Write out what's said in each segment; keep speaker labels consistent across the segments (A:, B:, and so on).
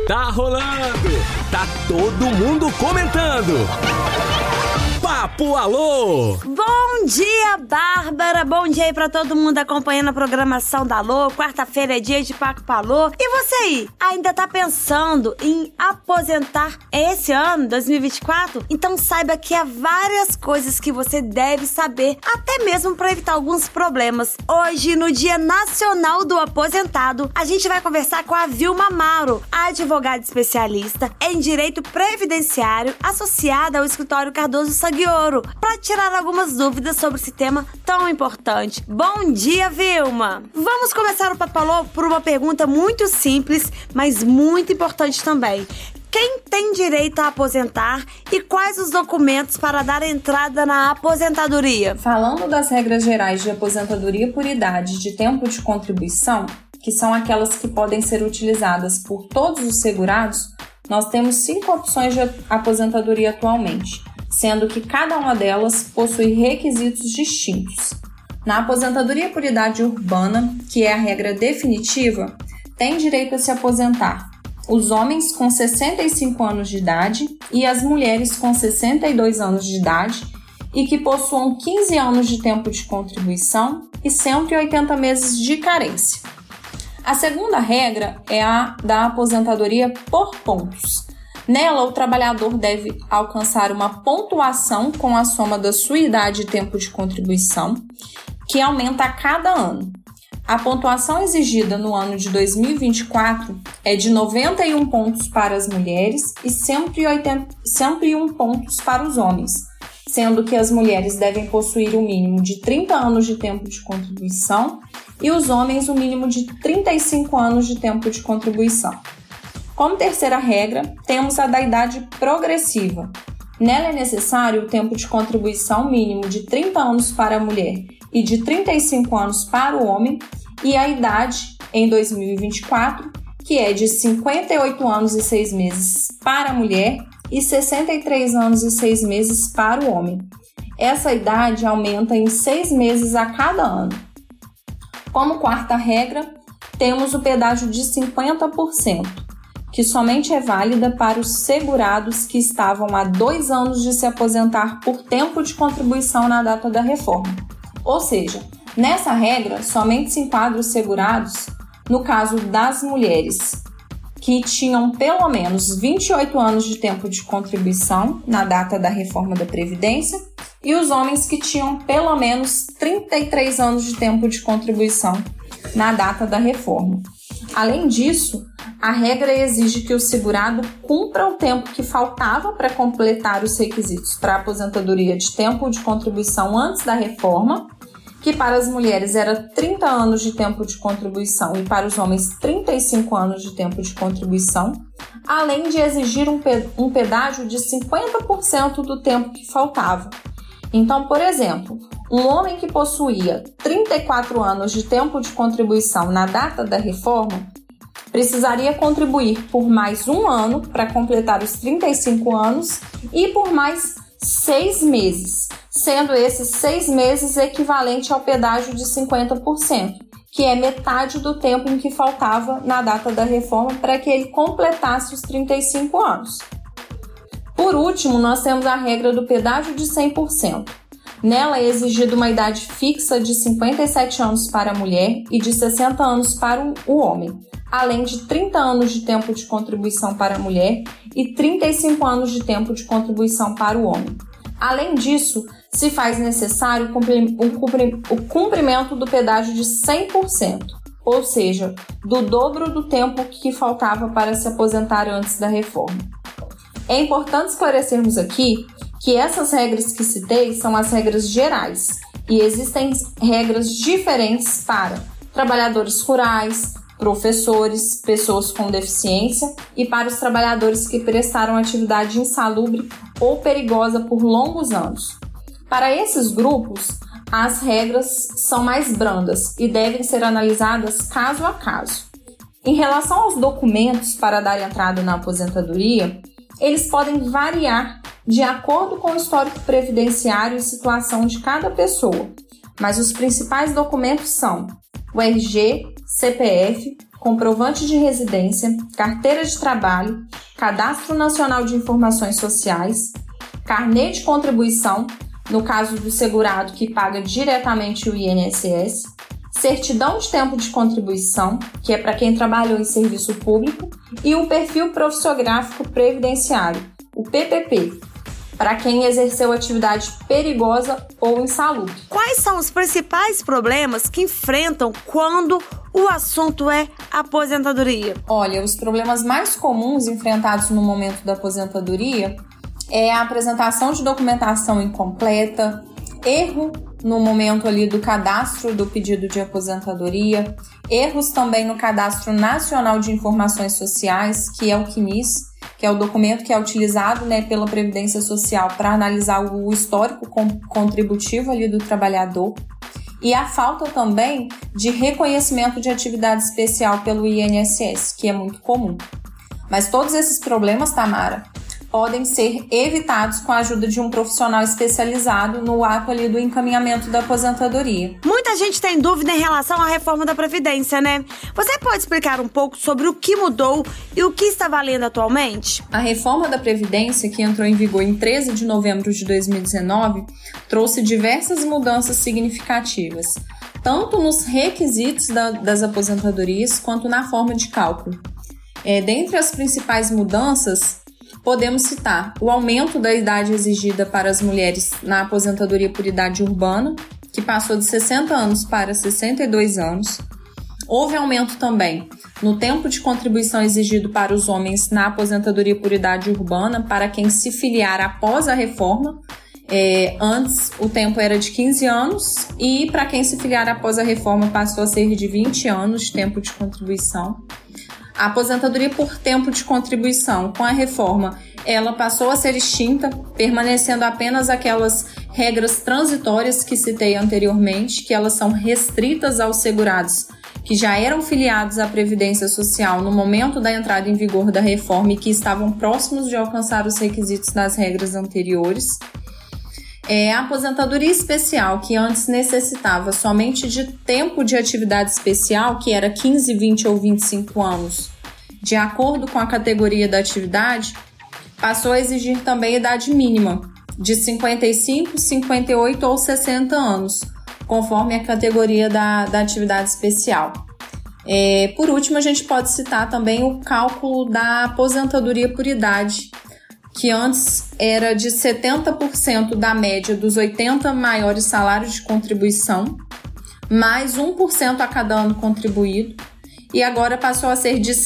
A: Tá rolando. Tá todo mundo comentando. Papo Alô!
B: Bom dia, Bárbara! Bom dia aí pra todo mundo acompanhando a programação da Alô. Quarta-feira é dia de Papo Alô. E você aí, ainda tá pensando em aposentar esse ano, 2024? Então saiba que há várias coisas que você deve saber, até mesmo pra evitar alguns problemas. Hoje, no Dia Nacional do Aposentado, a gente vai conversar com a Vilma Amaro, advogada especialista em Direito Previdenciário, associada ao Escritório Cardoso Saghioro, para tirar algumas dúvidas sobre esse tema tão importante. Bom dia, Vilma! Vamos começar o Papo Alô por uma pergunta muito simples, mas muito importante também. Quem tem direito a aposentar e quais os documentos para dar entrada na aposentadoria?
C: Falando das regras gerais de aposentadoria por idade de tempo de contribuição, que são aquelas que podem ser utilizadas por todos os segurados, nós temos 5 opções de aposentadoria atualmente, sendo que cada uma delas possui requisitos distintos. Na aposentadoria por idade urbana, que é a regra definitiva, tem direito a se aposentar os homens com 65 anos de idade e as mulheres com 62 anos de idade e que possuam 15 anos de tempo de contribuição e 180 meses de carência. A segunda regra é a da aposentadoria por pontos. Nela, o trabalhador deve alcançar uma pontuação com a soma da sua idade e tempo de contribuição, que aumenta a cada ano. A pontuação exigida no ano de 2024 é de 91 pontos para as mulheres e 101 pontos para os homens, sendo que as mulheres devem possuir um mínimo de 30 anos de tempo de contribuição e os homens um mínimo de 35 anos de tempo de contribuição. Como terceira regra, temos a da idade progressiva. Nela é necessário o tempo de contribuição mínimo de 30 anos para a mulher e de 35 anos para o homem, e a idade em 2024, que é de 58 anos e 6 meses para a mulher e 63 anos e 6 meses para o homem. Essa idade aumenta em 6 meses a cada ano. Como quarta regra, temos o pedágio de 50%, que somente é válida para os segurados que estavam há 2 anos de se aposentar por tempo de contribuição na data da reforma. Ou seja, nessa regra, somente se enquadra os segurados no caso das mulheres que tinham pelo menos 28 anos de tempo de contribuição na data da reforma da Previdência e os homens que tinham pelo menos 33 anos de tempo de contribuição na data da reforma. Além disso, a regra exige que o segurado cumpra o tempo que faltava para completar os requisitos para a aposentadoria de tempo de contribuição antes da reforma, que para as mulheres era 30 anos de tempo de contribuição e para os homens 35 anos de tempo de contribuição, além de exigir um pedágio de 50% do tempo que faltava. Então, por exemplo, um homem que possuía 34 anos de tempo de contribuição na data da reforma precisaria contribuir por mais 1 ano para completar os 35 anos e por mais 6 meses, sendo esses 6 meses equivalente ao pedágio de 50%, que é metade do tempo em que faltava na data da reforma para que ele completasse os 35 anos. Por último, nós temos a regra do pedágio de 100%. Nela é exigida uma idade fixa de 57 anos para a mulher e de 60 anos para o homem, além de 30 anos de tempo de contribuição para a mulher e 35 anos de tempo de contribuição para o homem. Além disso, se faz necessário o cumprimento do pedágio de 100%, ou seja, do dobro do tempo que faltava para se aposentar antes da reforma. É importante esclarecermos aqui que essas regras que citei são as regras gerais e existem regras diferentes para trabalhadores rurais, professores, pessoas com deficiência e para os trabalhadores que prestaram atividade insalubre ou perigosa por longos anos. Para esses grupos, as regras são mais brandas e devem ser analisadas caso a caso. Em relação aos documentos para dar entrada na aposentadoria, eles podem variar de acordo com o histórico previdenciário e situação de cada pessoa, mas os principais documentos são o RG, CPF, comprovante de residência, carteira de trabalho, Cadastro Nacional de Informações Sociais, carnê de contribuição, no caso do segurado que paga diretamente o INSS, certidão de tempo de contribuição, que é para quem trabalhou em serviço público, e o perfil profissiográfico previdenciário, o PPP, para quem exerceu atividade perigosa ou insalubre.
B: Quais são os principais problemas que enfrentam quando o assunto é aposentadoria?
C: Olha, os problemas mais comuns enfrentados no momento da aposentadoria é a apresentação de documentação incompleta, erro no momento ali do cadastro do pedido de aposentadoria, erros também no Cadastro Nacional de Informações Sociais, que é o CNIS, que é o documento que é utilizado, pela Previdência Social para analisar o histórico contributivo ali do trabalhador, e a falta também de reconhecimento de atividade especial pelo INSS, que é muito comum. Mas todos esses problemas, Tamara, podem ser evitados com a ajuda de um profissional especializado no ato ali do encaminhamento da aposentadoria.
B: Muita gente tem dúvida em relação à reforma da Previdência, né? Você pode explicar um pouco sobre o que mudou e o que está valendo atualmente?
C: A reforma da Previdência, que entrou em vigor em 13 de novembro de 2019, trouxe diversas mudanças significativas, tanto nos requisitos das aposentadorias quanto na forma de cálculo. Dentre as principais mudanças, podemos citar o aumento da idade exigida para as mulheres na aposentadoria por idade urbana, que passou de 60 anos para 62 anos. Houve aumento também no tempo de contribuição exigido para os homens na aposentadoria por idade urbana, para quem se filiar após a reforma. Antes o tempo era de 15 anos e para quem se filiar após a reforma passou a ser de 20 anos de tempo de contribuição. A aposentadoria por tempo de contribuição, com a reforma, ela passou a ser extinta, permanecendo apenas aquelas regras transitórias que citei anteriormente, que elas são restritas aos segurados que já eram filiados à Previdência Social no momento da entrada em vigor da reforma e que estavam próximos de alcançar os requisitos das regras anteriores. A aposentadoria especial, que antes necessitava somente de tempo de atividade especial, que era 15, 20 ou 25 anos, de acordo com a categoria da atividade, passou a exigir também idade mínima, de 55, 58 ou 60 anos, conforme a categoria da atividade especial. Por último, a gente pode citar também o cálculo da aposentadoria por idade, que antes era de 70% da média dos 80 maiores salários de contribuição, mais 1% a cada ano contribuído, e agora passou a ser de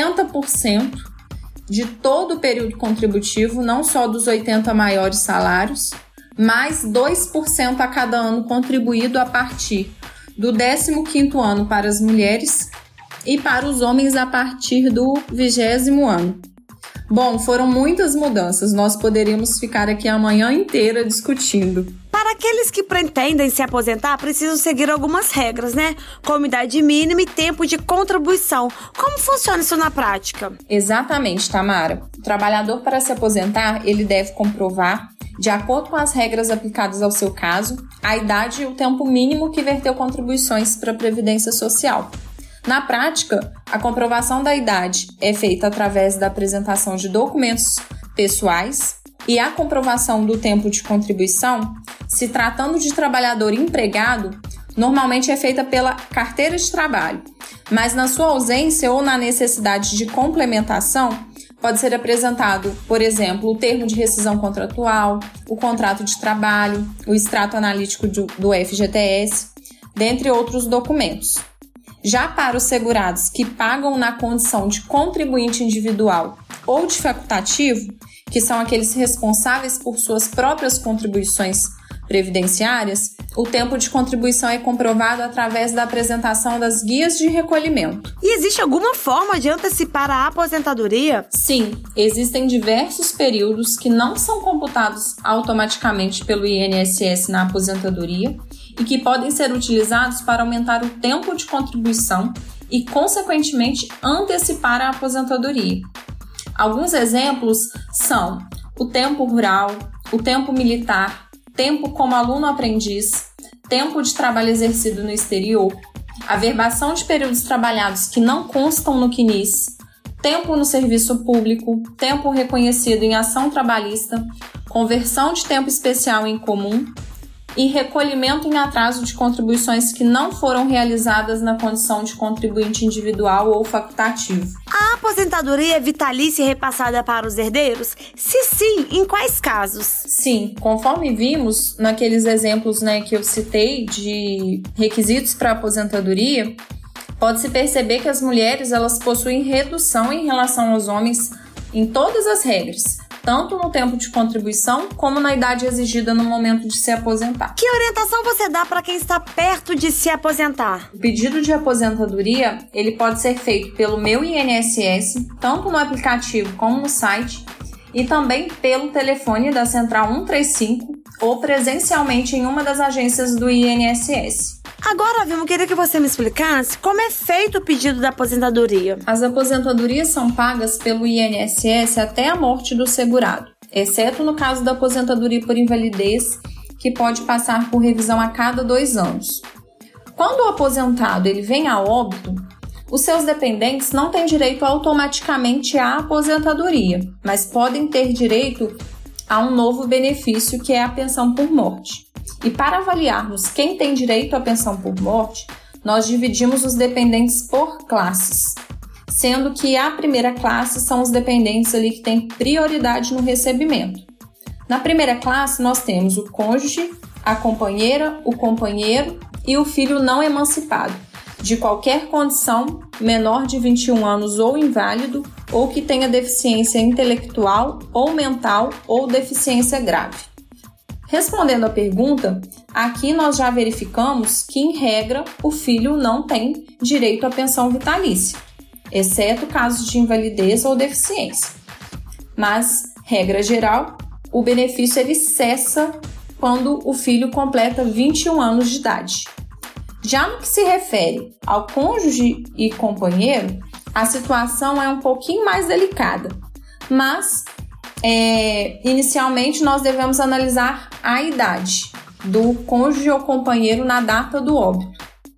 C: 60% de todo o período contributivo, não só dos 80 maiores salários, mais 2% a cada ano contribuído a partir do 15º ano para as mulheres e para os homens a partir do 20º ano. Bom, foram muitas mudanças, nós poderíamos ficar aqui a manhã inteira discutindo.
B: Para aqueles que pretendem se aposentar, precisam seguir algumas regras, né? Como idade mínima e tempo de contribuição. Como funciona isso na prática?
C: Exatamente, Tamara. O trabalhador, para se aposentar, ele deve comprovar, de acordo com as regras aplicadas ao seu caso, a idade e o tempo mínimo que verteu contribuições para a Previdência Social. Na prática, a comprovação da idade é feita através da apresentação de documentos pessoais e a comprovação do tempo de contribuição, se tratando de trabalhador empregado, normalmente é feita pela carteira de trabalho, mas na sua ausência ou na necessidade de complementação, pode ser apresentado, por exemplo, o termo de rescisão contratual, o contrato de trabalho, o extrato analítico do FGTS, dentre outros documentos. Já para os segurados que pagam na condição de contribuinte individual ou de facultativo, que são aqueles responsáveis por suas próprias contribuições previdenciárias, o tempo de contribuição é comprovado através da apresentação das guias de recolhimento.
B: E existe alguma forma de antecipar a aposentadoria?
C: Sim, existem diversos períodos que não são computados automaticamente pelo INSS na aposentadoria e que podem ser utilizados para aumentar o tempo de contribuição e, consequentemente, antecipar a aposentadoria. Alguns exemplos são o tempo rural, o tempo militar, tempo como aluno-aprendiz, tempo de trabalho exercido no exterior, averbação de períodos trabalhados que não constam no CNIS, tempo no serviço público, tempo reconhecido em ação trabalhista, conversão de tempo especial em comum e recolhimento em atraso de contribuições que não foram realizadas na condição de contribuinte individual ou facultativo.
B: A aposentadoria é vitalícia e repassada para os herdeiros? Se sim, em quais casos?
C: Sim, conforme vimos naqueles exemplos, que eu citei de requisitos para aposentadoria, pode-se perceber que as mulheres elas possuem redução em relação aos homens em todas as regras, tanto no tempo de contribuição como na idade exigida no momento de se aposentar.
B: Que orientação você dá para quem está perto de se aposentar?
C: O pedido de aposentadoria ele pode ser feito pelo Meu INSS, tanto no aplicativo como no site, e também pelo telefone da Central 135 ou presencialmente em uma das agências do INSS.
B: Agora, Vilma, eu queria que você me explicasse como é feito o pedido da aposentadoria.
C: As aposentadorias são pagas pelo INSS até a morte do segurado, exceto no caso da aposentadoria por invalidez, que pode passar por revisão a cada 2 anos. Quando o aposentado ele vem a óbito, os seus dependentes não têm direito automaticamente à aposentadoria, mas podem ter direito a um novo benefício, que é a pensão por morte. E para avaliarmos quem tem direito à pensão por morte, nós dividimos os dependentes por classes, sendo que a primeira classe são os dependentes ali que têm prioridade no recebimento. Na primeira classe, nós temos o cônjuge, a companheira, o companheiro e o filho não emancipado, de qualquer condição, menor de 21 anos ou inválido, ou que tenha deficiência intelectual ou mental ou deficiência grave. Respondendo à pergunta, aqui nós já verificamos que, em regra, o filho não tem direito à pensão vitalícia, exceto casos de invalidez ou deficiência. Mas, regra geral, o benefício ele cessa quando o filho completa 21 anos de idade. Já no que se refere ao cônjuge e companheiro, a situação é um pouquinho mais delicada, mas inicialmente nós devemos analisar a idade do cônjuge ou companheiro na data do óbito.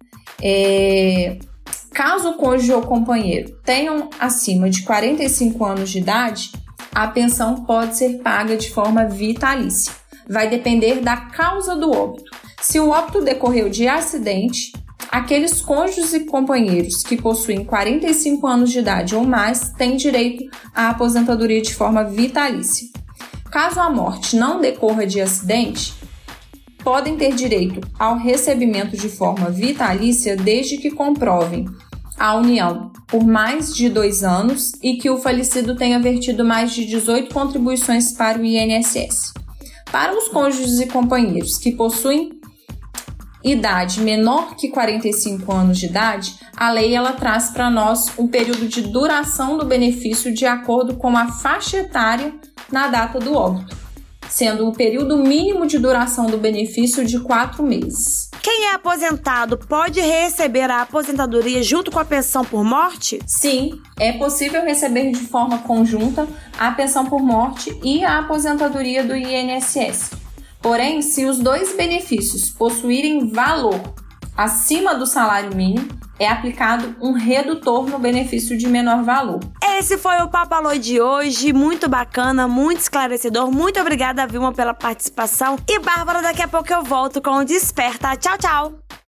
C: Caso o cônjuge ou companheiro tenham acima de 45 anos de idade, a pensão pode ser paga de forma vitalícia. Vai depender da causa do óbito. Se o óbito decorreu de acidente, aqueles cônjuges e companheiros que possuem 45 anos de idade ou mais têm direito à aposentadoria de forma vitalícia. Caso a morte não decorra de acidente, podem ter direito ao recebimento de forma vitalícia desde que comprovem a união por mais de 2 anos e que o falecido tenha vertido mais de 18 contribuições para o INSS. Para os cônjuges e companheiros que possuem idade menor que 45 anos de idade, a lei ela traz para nós um período de duração do benefício de acordo com a faixa etária na data do óbito, sendo o período mínimo de duração do benefício de 4 meses.
B: Quem é aposentado pode receber a aposentadoria junto com a pensão por morte?
C: Sim, é possível receber de forma conjunta a pensão por morte e a aposentadoria do INSS. Porém, se os dois benefícios possuírem valor acima do salário mínimo, é aplicado um redutor no benefício de menor valor.
B: Esse foi o Papo Alô de hoje, muito bacana, muito esclarecedor. Muito obrigada, Vilma, pela participação. E Bárbara, daqui a pouco eu volto com o Desperta. Tchau, tchau!